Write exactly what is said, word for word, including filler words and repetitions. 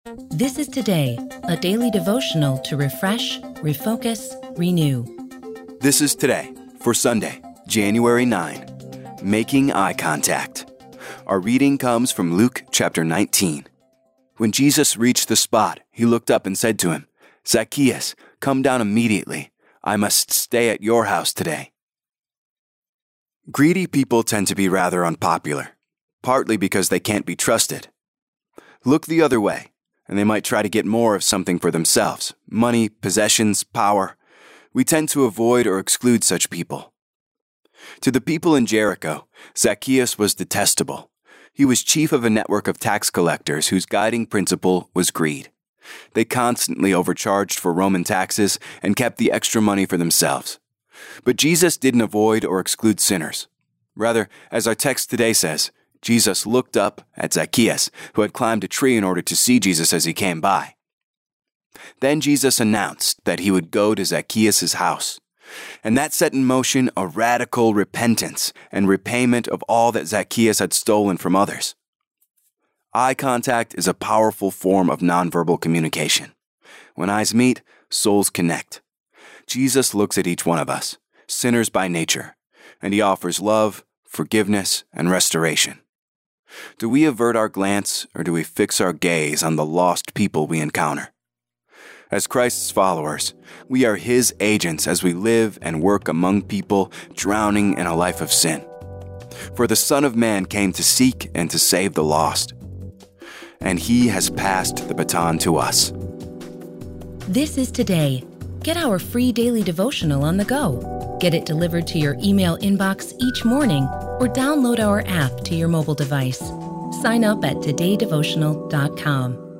This is Today, a daily devotional to refresh, refocus, renew. This is Today for Sunday, January ninth, Making Eye Contact. Our reading comes from Luke chapter nineteen. When Jesus reached the spot, he looked up and said to him, "Zacchaeus, come down immediately. I must stay at your house today." Greedy people tend to be rather unpopular, partly because they can't be trusted. Look the other way, and they might try to get more of something for themselves: money, possessions, power. We tend to avoid or exclude such people. To the people in Jericho, Zacchaeus was detestable. He was chief of a network of tax collectors whose guiding principle was greed. They constantly overcharged for Roman taxes and kept the extra money for themselves. But Jesus didn't avoid or exclude sinners. Rather, as our text today says, Jesus looked up at Zacchaeus, who had climbed a tree in order to see Jesus as he came by. Then Jesus announced that he would go to Zacchaeus' house, and that set in motion a radical repentance and repayment of all that Zacchaeus had stolen from others. Eye contact is a powerful form of nonverbal communication. When eyes meet, souls connect. Jesus looks at each one of us, sinners by nature, and he offers love, forgiveness, and restoration. Do we avert our glance, or do we fix our gaze on the lost people we encounter? As Christ's followers, we are his agents as we live and work among people drowning in a life of sin. For the Son of Man came to seek and to save the lost, and he has passed the baton to us. This is Today. Get our free daily devotional on the go. Get it delivered to your email inbox each morning, or download our app to your mobile device. Sign up at today devotional dot com.